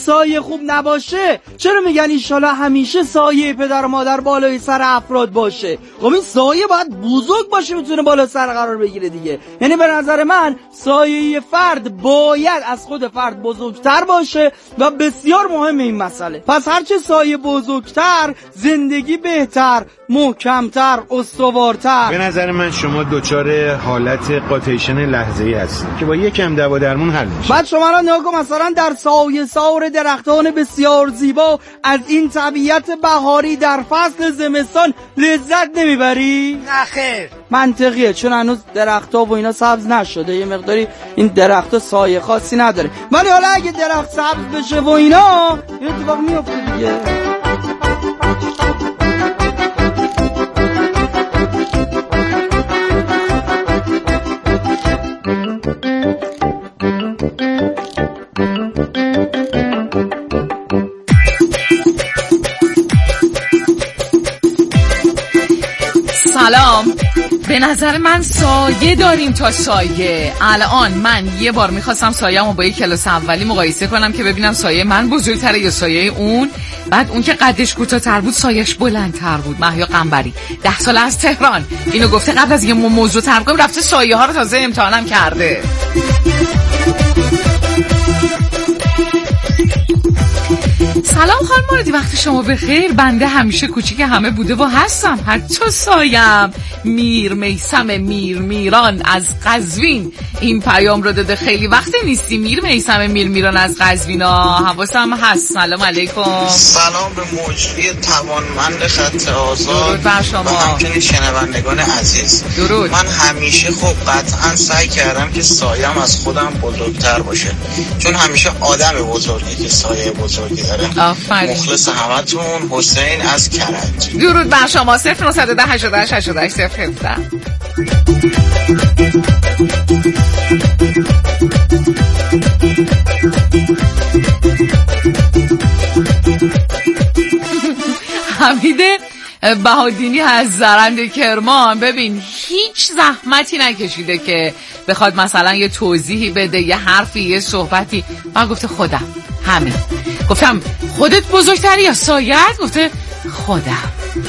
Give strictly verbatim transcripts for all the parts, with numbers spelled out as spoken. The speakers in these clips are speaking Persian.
سایه خوب نباشه چرا میگن انشالله همیشه سایه پدر و مادر بالای سر افراد باشه؟ خب این سایه باید بزرگ باشه میتونه بالا سر قرار بگیره دیگه. یعنی به نظر من سایه فرد باید از خود فرد بزرگتر باشه و بسیار مهم این مسئله. پس هرچه سایه بزرگتر زندگی بهتر، محکمتر، استوارتر. به نظر من شما دوچار حالت قاتیشن لحظه‌ای هستید که با یکم دوا درمون حل میشه. بعد شما را نگاه کن مثلا در سایه سار درختان بسیار زیبا از این طبیعت بهاری در فصل زمستان لذت نمیبری؟ نه خیر. منطقیه چون هنوز درخت‌ها و اینا سبز نشده، یه مقداری این درخت‌ها سایه خاصی نداره. ولی حالا اگه درخت سبز بشه و اینا یه اتفاق میفته دیگه. سلام. به نظر من سایه داریم تا سایه. الان من یه بار میخواستم سایه‌مو با یک کلاس اولی مقایسه کنم که ببینم سایه من بزرگتره یا سایه اون. بعد اون که قدش کوتاه‌تر بود سایه‌اش بلندتر بود. مهیا قنبری ده ساله از تهران اینو گفته قبل از اینکه موضوع طرح کنیم رفته سایه ها رو تازه امتحانم کرده. سلام خانم موردی، وقت شما بخیر. بنده همیشه کوچیک همه بوده و هستم. هر چو سایم میر میسم میر میران از قزوین این پیام رو داده. خیلی وقت نیستی میر میسم میر میران از قزوین ها، حواسم هست. سلام علیکم. سلام به مجری توانمند خط آزاد. درود بر شما. و همچنین شنوندگان عزیز. درود. من همیشه خب قطعا سعی کردم که سایم از خودم بزرگتر باشه، چون همیشه آدم بزرگی که سایه بزرگی داره. آفرین. مخلص همتون، حسین از کرج. درود بر شما. صفر نه ده هشتاد و هشت هشتاد و هشت صفر هفده. حمید بهادینی از زرند کرمان، ببین هیچ زحمتی نکشیده که بخواد مثلا یه توضیحی بده، یه حرفی، یه صحبتی. من گفته خودم. همین. گفتم خودت بزرگتری یا سایت؟ گفته خودم.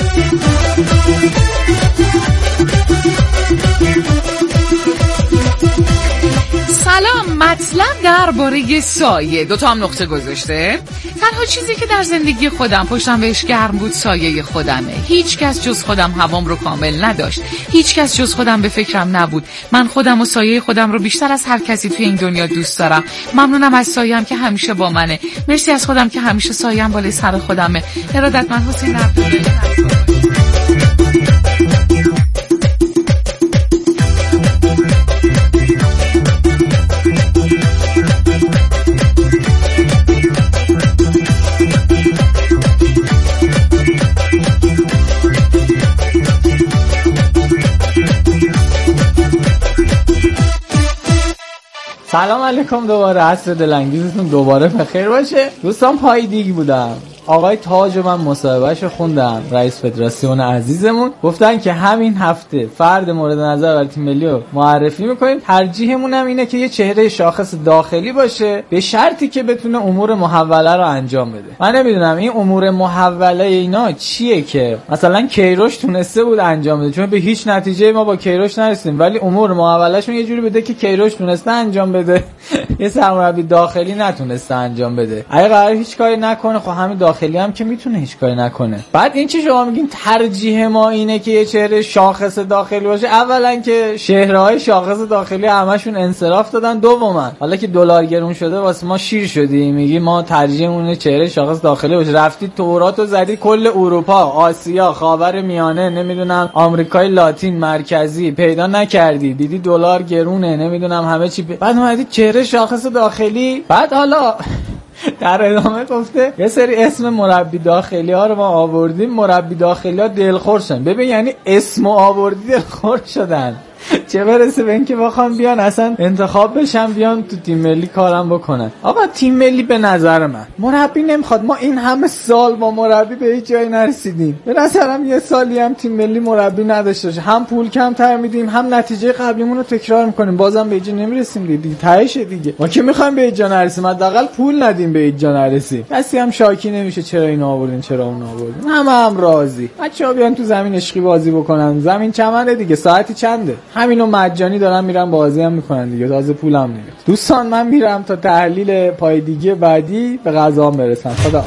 سلام. مطلب درباره سایه. دو تا هم نقطه گذاشته. تنها چیزی که در زندگی خودم پشتم بهش گرم بود سایه خودمه. هیچ کس جز خودم هوام رو کامل نداشت. هیچ کس جز خودم به فکرم نبود. من خودم و سایه خودم رو بیشتر از هر کسی توی این دنیا دوست دارم. ممنونم از سایه‌ام که همیشه با منه. مرسی از خودم که همیشه سایه‌ام بالای سر خودمه. ارادتمند حسین عبدالله. سلام علیکم دوباره. عصر دلانگیزتون دوباره بخیر باشه. دوستان پای دیگ بودم، آقای تاج من مصاحبهشو خوندم، رئیس فدراسیون عزیزمون. گفتن که همین هفته فرد مورد نظر برای تیم ملی رو معرفی میکنیم. ترجیحمون هم اینه که یه چهره شاخص داخلی باشه به شرطی که بتونه امور محوله رو انجام بده. من نمیدونم این امور محوله اینا چیه که مثلا کیروش تونسته بود انجام بده، چون به هیچ نتیجه ما با کیروش نرسیدیم، ولی امور محولهشون یه جوری بده که کیروش تونسته انجام بده یه سرمربی داخلی نتونسته انجام بده. اگه قرار هیچ کاری نکنه خب همین داخلی هم که میتونه هیچ کاری نکنه. بعد این چی شما میگین ترجیح ما اینه که یه چهره شاخص داخلی باشه؟ اولا که شهرهای شاخص داخلی همشون انصراف دادن. دوما حالا که دلار گرون شده واسه ما شیر شدی، میگی ما ترجیحمون چهره شاخص داخلی باشه. رفتی توراتو زدی کل اروپا، آسیا، خاور میانه، نمیدونم آمریکای لاتین مرکزی پیدا نکردی، دیدی دلار گرونه، نمیدونم همه چی. بعد اومدی چهره شاخص داخلی. بعد حالا در ادامه گفته یه سری اسم مربی داخلی ها رو ما آوردیم، مربی داخلی ها دلخور شدن. ببین یعنی اسم آوردی دلخور شدن. چه برسه به اینکه بخوام بیان اصلا انتخاب بشن بیان تو تیم ملی کارم بکنن. آقا تیم ملی به نظر من مربی نمیخواد. ما این همه سال با مربی به هیچ جایی نرسیدیم. به نظرم یه سالی هم تیم ملی مربی نداشته باشه، هم پول کمتر میدیم هم نتیجه قبلیمون رو تکرار میکنیم، بازم به جا نمیرسیم دیگه. تهش دیگه ما که میخوایم به جا نرسیم، حداقل پول ندیم به جا نرسیم. کسی هم شاکی نمیشه چرا اینا آوردین چرا اون آوردین. همه هم راضی. بچه‌ها بیان تو زمین عشقی بازی بکنن. زمین چمنه دیگه، ساعتی چنده؟ همینو مجانی دارن میرن بازی هم میکنن دیگه، تازه پولم نمیده. دوستان من میرم تا تحلیل پایدیگی بعدی به غذام برسم. خدا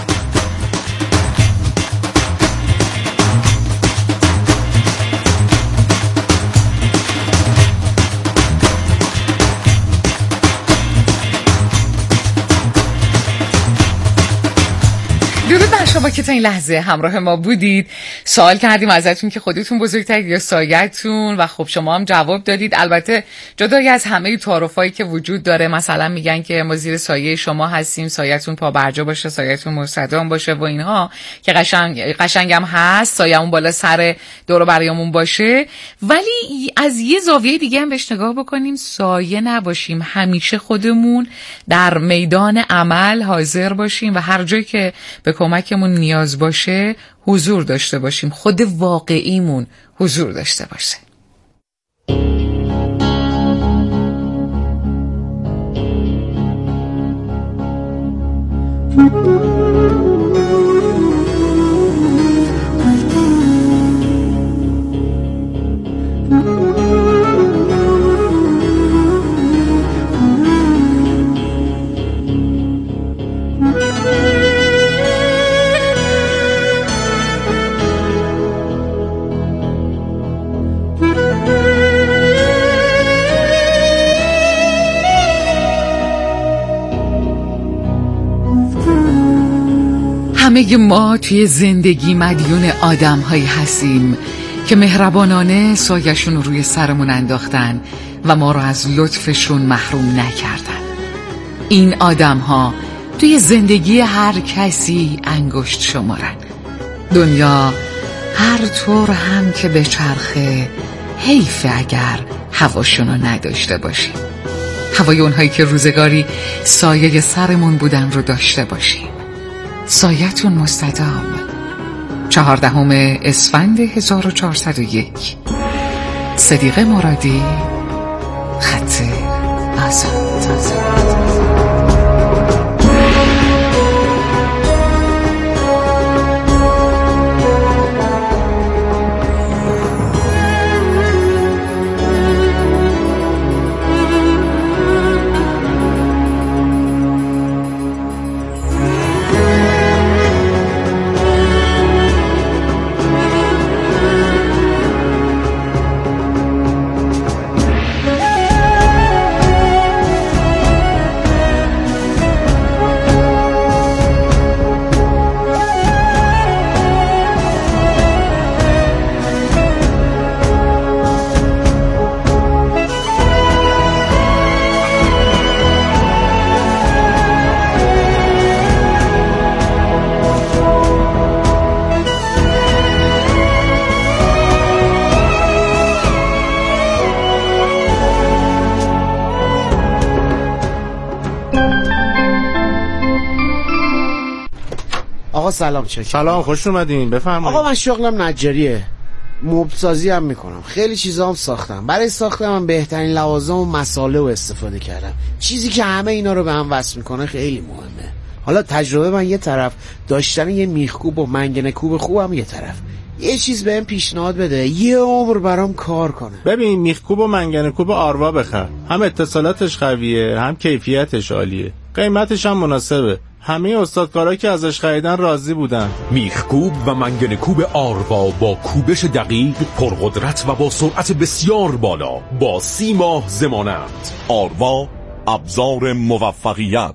درود بر شما که تا این لحظه همراه ما بودید. سوال کردیم ازتون که خودتون بزرگترید یا سایه‌تون و خب شما هم جواب دادید. البته جدای از همه تعارفایی که وجود داره، مثلا میگن که ما زیر سایه شما هستیم، سایه‌تون پا برجا باشه، سایه‌تون مستدام باشه و اینها که قشنگ قشنگم هست، سایه‌مون بالا سر دور و بریامون باشه. ولی از یه زاویه دیگه هم بهش نگاه بکنیم، سایه نباشیم، همیشه خودمون در میدان عمل حاضر باشیم و هر جایی که به کمکمون نیاز باشه حضور داشته باشیم، خود واقعیمون حضور داشته باشه. همه ما توی زندگی مدیون آدم هایی هستیم که مهربانانه سایه‌شون رو روی سرمون انداختن و ما رو از لطفشون محروم نکردن. این آدم ها توی زندگی هر کسی انگشت شمارن. دنیا هر طور هم که به چرخه حیفه اگر هواشون رو نداشته باشیم. هوای اونهایی که روزگاری سایه سرمون بودن رو داشته باشیم. سایه‌تون مستدام. چهاردهم اسفند هزار و چهارصد و یک. صدیقه مرادی، خط آزاد. آقا سلام. چه سلام، خوش اومدین، بفرمایید. آقا من شغلم نجاریه، مبل سازی هم میکنم، خیلی چیزا هم ساختم. برای ساختم من بهترین لوازم و مساله رو استفاده کردم. چیزی که همه اینا رو به هم وصل میکنه خیلی مهمه. حالا تجربه من یه طرف، داشتن یه میخکوب و منگنه کوب خوبم یه طرف. یه چیز بهم پیشنهاد بده یه عمر برام کار کنه. ببین، میخکوب و منگنه کوب آروا بخر، هم اتصالاتش قویه هم کیفیتش عالیه، قیمتش هم مناسبه. همه استادکارایی که ازش خریدن راضی بودن. میخکوب و منگنه کوب آروا با کوبش دقیق، پرقدرت و با سرعت بسیار بالا، با سی ماه ضمانت. آروا، ابزار موفقیت.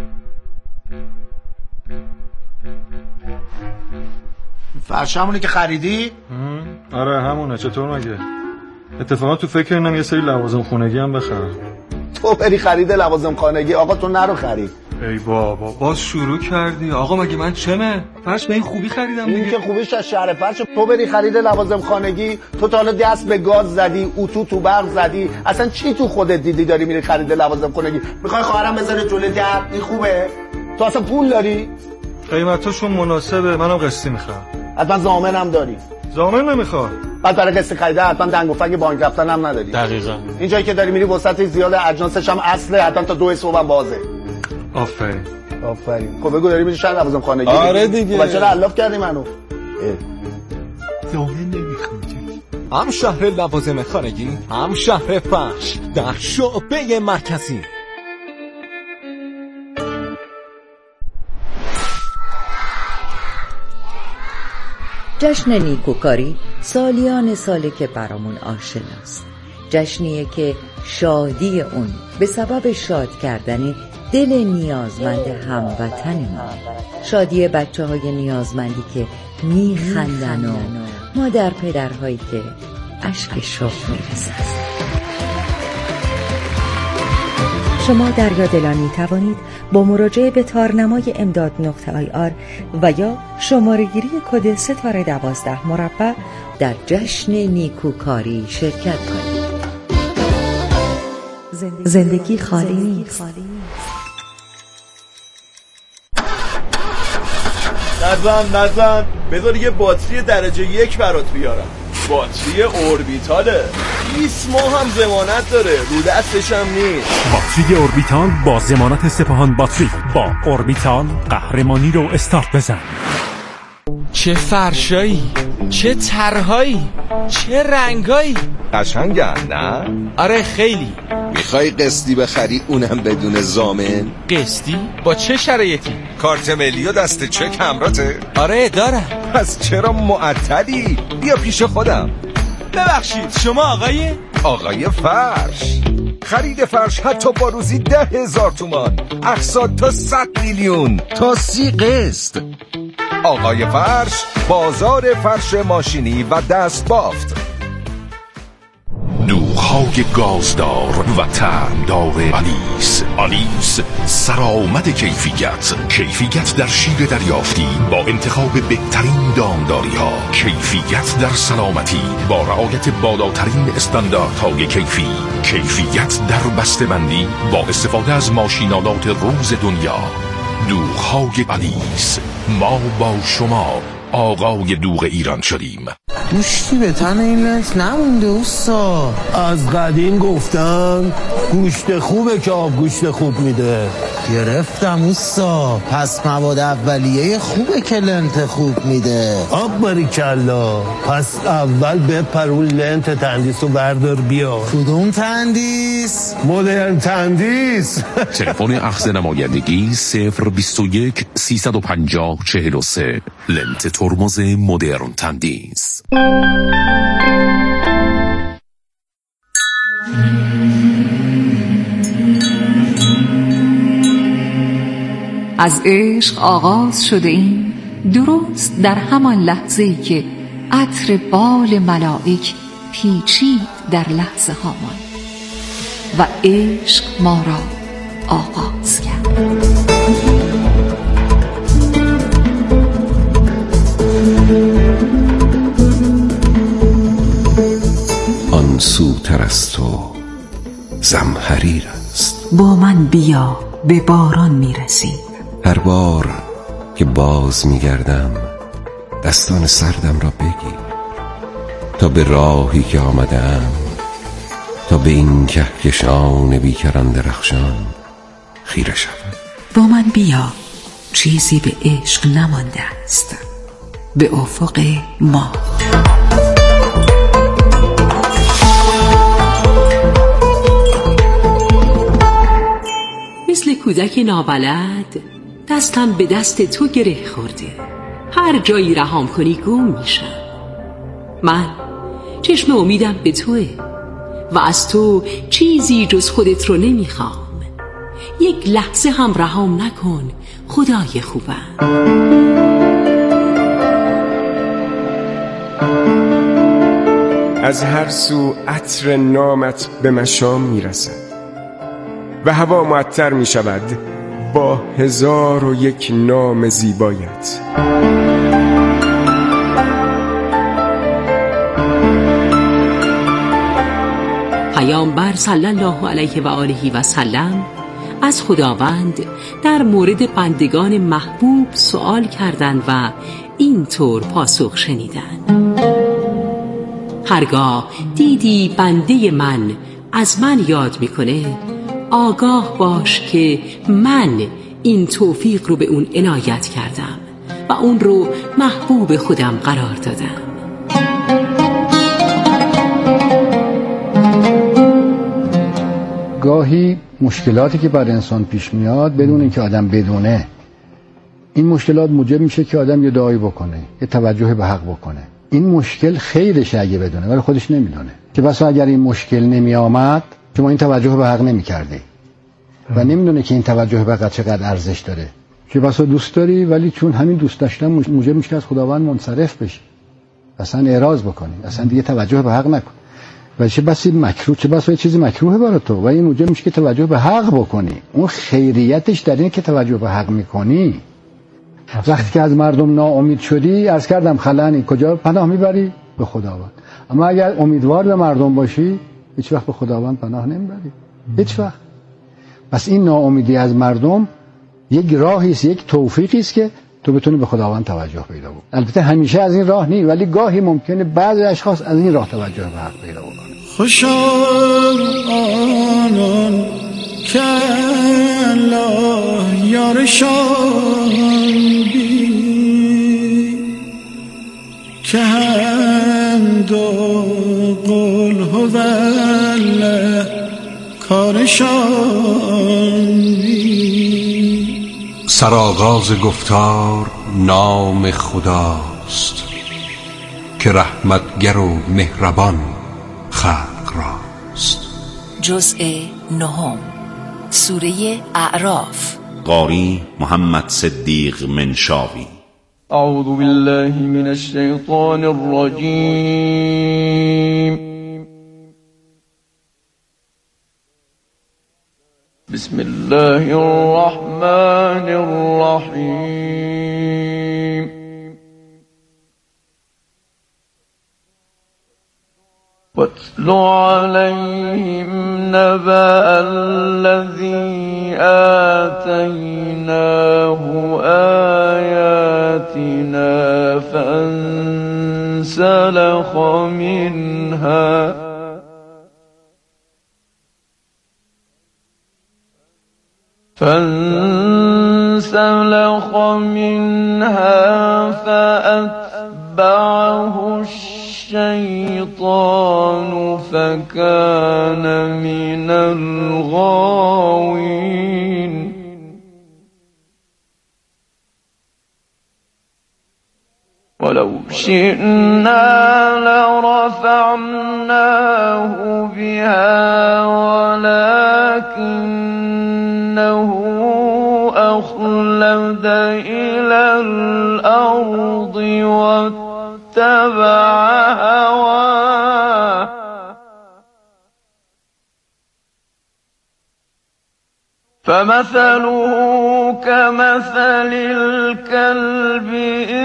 فرش همونه که خریدی؟ آره همونه. چطور مگه؟ اتفاقا تو فکر اینم یه سری لوازم خونگی هم بخرم. تو بری خرید لوازم خانگی؟ آقا تو نرو خرید. ای بابا باز شروع کردی. آقا مگه من چمه؟ فرش به این خوبی خریدم دیگه. این که خوبیش از شهر فرش. تو بری خرید لوازم خانگی، تو تا حالا دست به گاز زدی، اتو تو برق زدی، اصلا چی تو خودت دیدی داری میری خرید لوازم خانگی؟ میخوای خواهرم بذاره جلوی در؟ این خوبه؟ تو اصلا پول داری؟ قیمتاشون مناسبه، منم قسطی میخوام. حتما ضامنم داری؟ ضامن نمیخوام. بعد برای قسط خریده حتما دنگ و فنگ بانک رفتن هم نداری. دقیقاً. این جایی که داری میری وسط زیاد، اجناسش هم اصله، حتما تا دو صبح هم بازه. آفرین. آفرین. خب بگو داری میری شهر لوازم خانگی؟ آره دیگه. خب چرا الاف کردی منو؟ ضامن نمیخوام. هم شهر لوازم خانگی، هم شهر فرش در شعبه مرکزی. جشن نیکوکاری سالیان ساله که برامون آشناست. جشنیه که شادی اون به سبب شاد کردن دل نیازمند هموطن ما، شادی بچه های نیازمندی که میخندن و مادر پدرهایی که اشک شوق میرسن. شما دریا دلان می توانید با مراجعه به تارنمای امداد نقطه آی آر و یا شماره گیری کد ستاره دوازده مربع در جشن نیکوکاری شرکت کنید. زندگی خالی نیست. نزن نزن بذار یه باتری درجه یک برات بیارم. باتری اوربیتاله، بیست ماه هم ضمانت داره، رو دستش هم نیست. باتری اوربیتال با ضمانت سپاهان باتری. با اوربیتال قهرمانی رو استارت بزن. چه فرشایی، چه طرحایی، چه رنگایی. قشنگن نه؟ آره خیلی. میخوای قسطی بخری اونم بدون ضامن؟ قسطی؟ با چه شرایطی؟ کارت ملی و دست چک همراته؟ آره دارم. پس چرا معطلی؟ بیا پیش خودم. ببخشید شما آقای؟ آقای فرش. خرید فرش حتی با روزی ده هزار تومان، اقساط تا صد میلیون، تا سی قسط. آقای فرش، بازار فرش ماشینی و دست بافت. دوغ‌های گازدار و طعمدار آلیس. آلیس سرآمد کیفیت. کیفیت در شیر دریافتی با انتخاب بهترین دامداری ها. کیفیت در سلامتی با رعایت بالاترین استانداردهای کیفی. کیفیت در بسته‌بندی با استفاده از ماشینالات روز دنیا. دوغ‌های آلیس. ما با شما آقای دوغ ایران شدیم. گوشتی به تن این لنت نمونده اوستا. از قدیم گفتن گوشت خوبه که آب گوشت خوب میده. گرفتم اوستا. پس مواد اولیه خوبه که لنت خوب میده. آب باریکلا. پس اول بپر اون لنت تندیس رو بردار بیا. کدوم تندیس؟ مدرن تندیس. تلفن اخذ نمایندگی صفر بیست و یک سیصد و پنجاه چهل و سه. لنت ترمز مدرن تندیس. از عشق آغاز شده این، درست در همان لحظه‌ای که عطر بال ملائک پیچید در لحظه هامان و عشق ما را آغاز کرد. آن سوتر از تو زمهریر است. با من بیا به باران میرسیم. هر بار که باز میگردم دستان سردم را بگیر تا به راهی که آمدم، تا به این کهکشان بیکران درخشان خیره شوم. با من بیا، چیزی به عشق نمانده است، به افق ما. مثل کودک نابلد دستم به دست تو گره خورده. هر جایی رهام کنی گم میشم. من چشم امیدم به توه و از تو چیزی جز خودت رو نمیخوام. یک لحظه هم رهام نکن خدای خوبم. از هر سو عطر نامت به مشام میرسد و هوا معطر میشود با هزار و یک نام زیبایت. پیامبر صلی الله علیه و آله و سلم از خداوند در مورد بندگان محبوب سوال کردند و اینطور پاسخ شنیدند: هرگاه دیدی بنده من از من یاد میکنه، آگاه باش که من این توفیق رو به اون عنایت کردم و اون رو محبوب خودم قرار دادم. گاهی مشکلاتی که بر انسان پیش میاد بدون اینکه آدم بدونه، این مشکلات موجب میشه که آدم یه دعایی بکنه، یه توجه به حق بکنه. این مشکل خیرشه اگه بدونه، ولی خودش نمیدونه که بسا اگر این مشکل نمی آمد شما این توجه به حق نمی کردی و نمیدونه که این توجه به حق چقدر ارزش داره. که بسا دوست داری ولی چون همین دوست داشتن موجب میشه از خداوند منصرف بشی، اصلا اعراض بکنی، اصلا دیگه توجه به حق نکن و چه بسی مکروه، چه بسی چیزی مکروهه برای تو و این موجب میشه که توجه به حق بکنی. اون خیریتش در اینه که توجه به حق میکنی. وقتی که از مردم ناامید شدی، عرض کردم خلعنی، کجا پناه میبری؟ به خداوند. اما اگر امیدوار به مردم باشی هیچ وقت به خداوند پناه نمیبری، هیچ وقت. پس این ناامیدی از مردم یک راهی است، یک توفیقی است که تو بتونی به خداوند توجه پیدا کنی. البته همیشه از این راه نی، ولی گاهی ممکنه بعضی اشخاص از این راه توجه به حق پیدا کنن. خوشا آنان که الله یارشان بی که هند و قل هو الله کارشان بی. سرآغاز گفتار نام خداست که رحمتگر و مهربان خلق راست. جزء نهم، سوره اعراف. قاری محمد صدیق منشاوی. اعوذ بالله من الشیطان الرجیم. بسم الله الرحمن الرحیم. واتل عليهم نبأ الذي آتيناه آياتنا فانسلخ منها فانسلخ منها فأتبعه الشيطان فكان من الغاوين. ولو شئنا لرفعناه بها ولكنه أخلد إلى الأرض واتبع هواه فمثله كمثل الكلب إن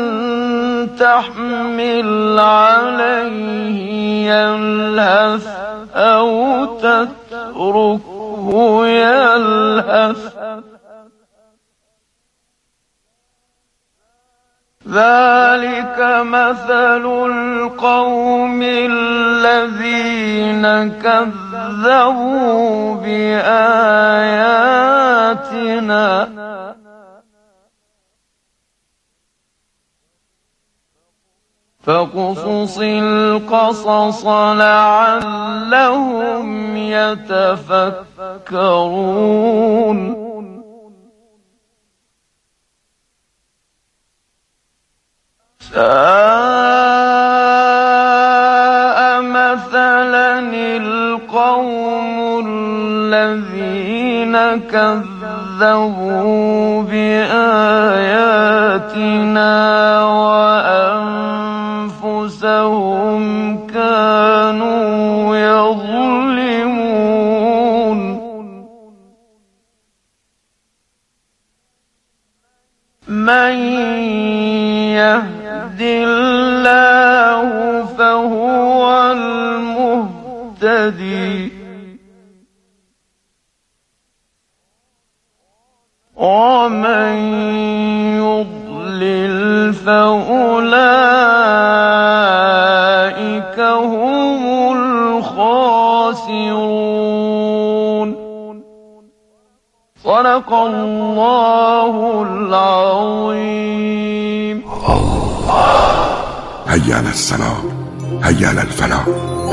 تحمل عليه يلهث أو تتركه يلهث ذلك مثل القوم الذين كذبوا بآياتنا فقصص القصص لعلهم يتفكرون. ساء مثلا القوم الذين كذبوا بآياتنا وأنفسهم كانوا يظلمون. من يهد الله فهو المهتدي ومن يضلل فأولئك هم الخاسرون. صدق الله العظيم. هيا على الصلاة، هيا على الفلاح.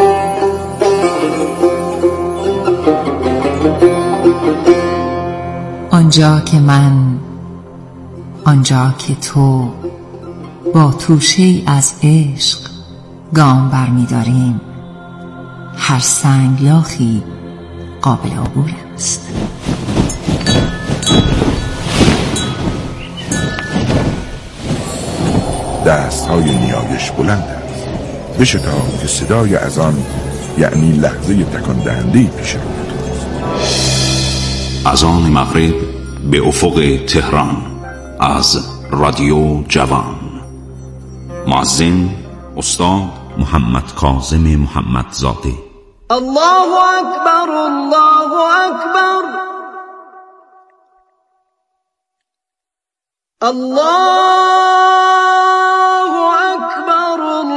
آنجا که من، آنجا که تو با توشه‌ای از عشق گام برمی داریم، هر سنگلاخی قابل عبور است. دست های نیایش بلند است، بشتاب که صدای از آن یعنی لحظه تکان دهنده‌ای پیش روی توست. اذان مغرب به افق تهران از رادیو جوان. مؤذن استاد محمد کاظم محمدزاده. الله اکبر، الله اکبر، الله اکبر،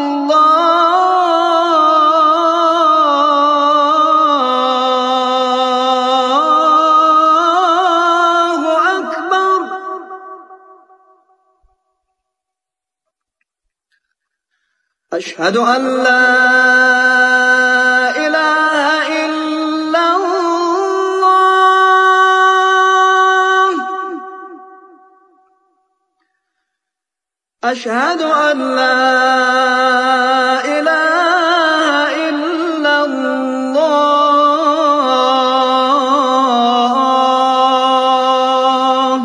الله اکبر. اشهد ان لا اله الا الله، اشهد ان لا اله الا الله.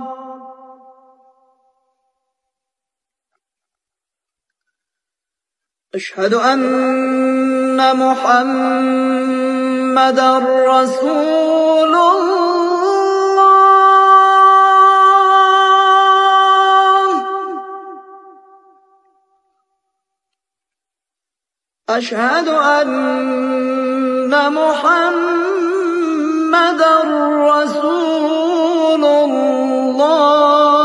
اشهد ان محمدا رسول الله. اشهد ان محمدا رسول الله.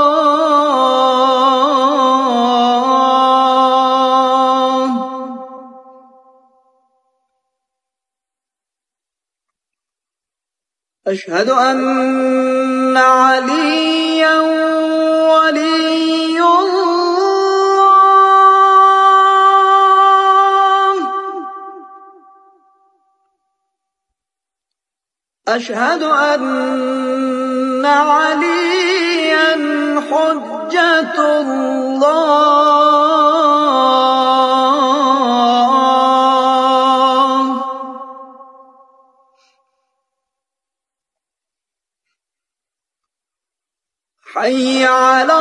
اشهد ان عليا ولي الله. اشهد ان عليا حجة الله. حي على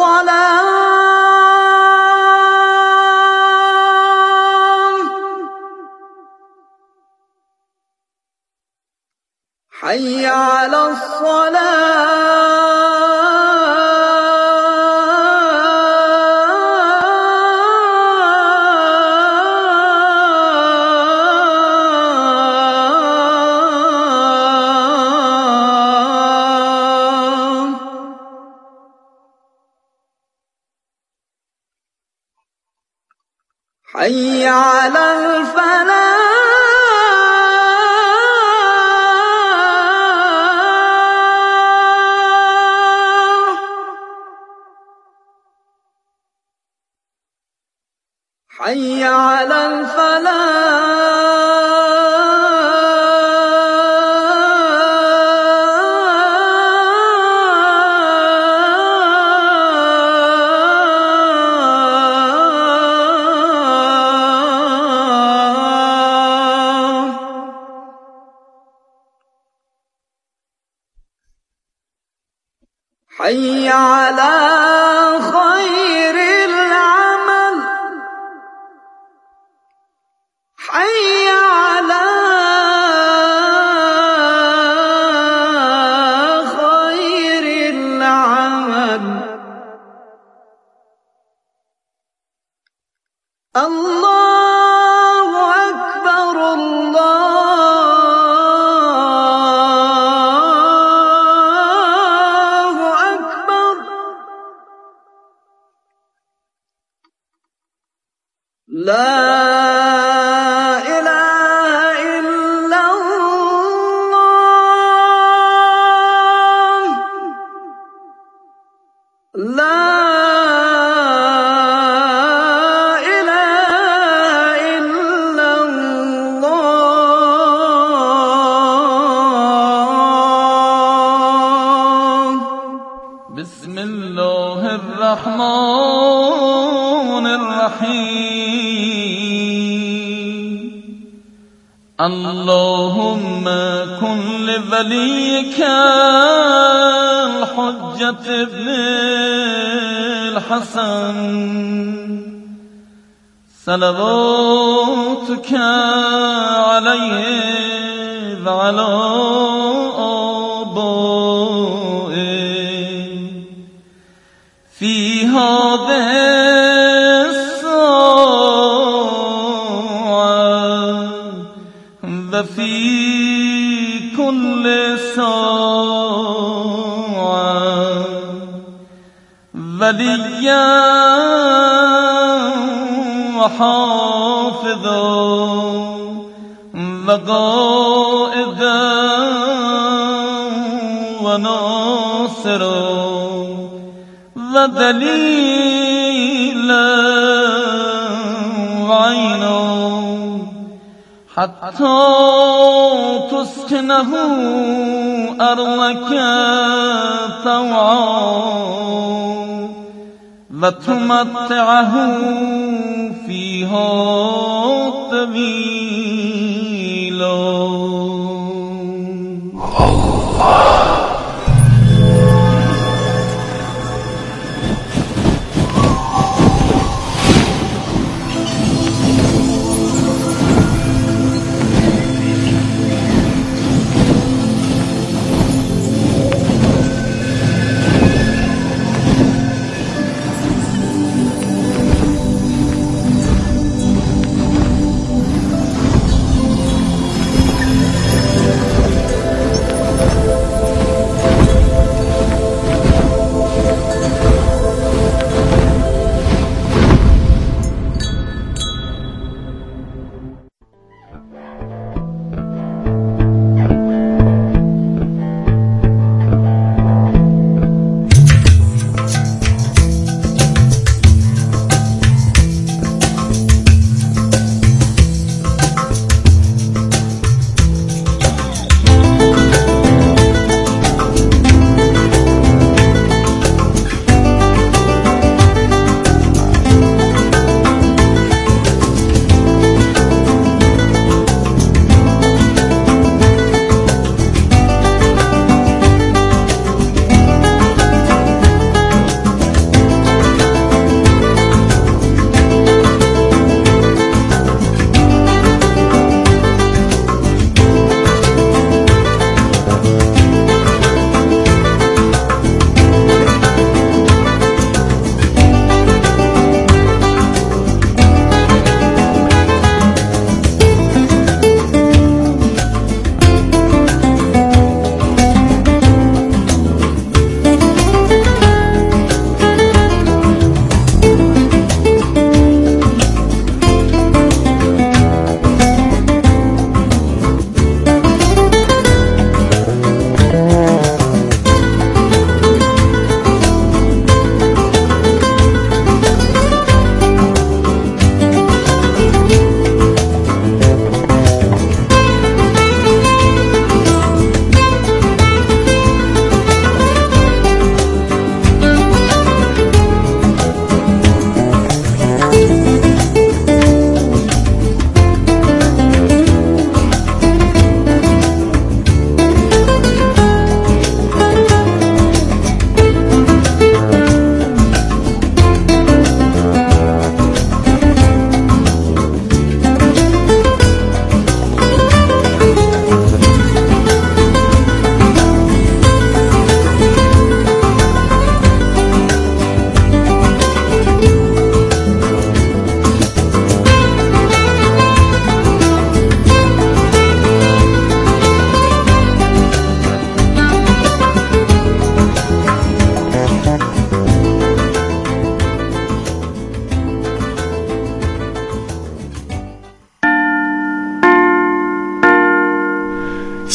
الصلاة، حي على الصلاة. حي على الفلاح، حي على الفلاح. حي على خير العمل، حي على خير العمل. الله أكبر الله أكبر لا إله إلا الله لا الرحمن الرحيم اللهم كن لوليك الحجة ابن الحسن صلواتك عليه وعلى آبائه في هذه الساعة وفي كل ساعة وليا وحافظا وقائدا وناصرا ودليلا وعينا حتى تسكنه أرضك طوعا وتمتعه فيها طويلا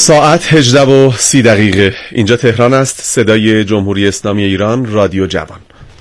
ساعت هجده و سی دقیقه. اینجا تهران است. صدای جمهوری اسلامی ایران، رادیو جوان.